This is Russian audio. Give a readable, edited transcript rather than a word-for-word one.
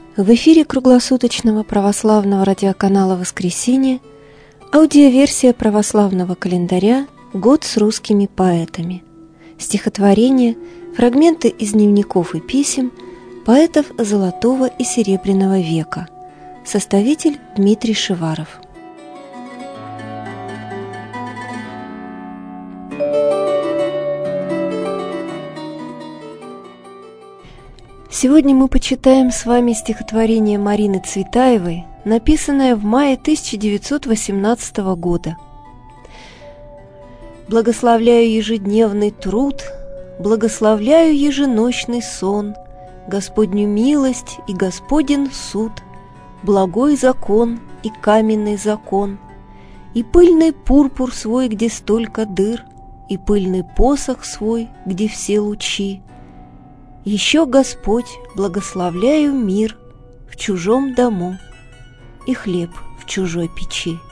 В эфире круглосуточного православного радиоканала «Воскресенье» аудиоверсия православного календаря «Год с русскими поэтами». Стихотворения, фрагменты из дневников и писем поэтов Золотого и Серебряного века. Составитель Дмитрий Шиваров. Сегодня мы почитаем с вами стихотворение Марины Цветаевой, написанное в мае 1918 года. «Благословляю ежедневный труд, благословляю еженочный сон, Господню милость и Господен суд, благой закон и каменный закон, и пыльный пурпур свой, где столько дыр, и пыльный посох свой, где все лучи. Еще, Господь, благословляю мир в чужом дому и хлеб в чужой печи».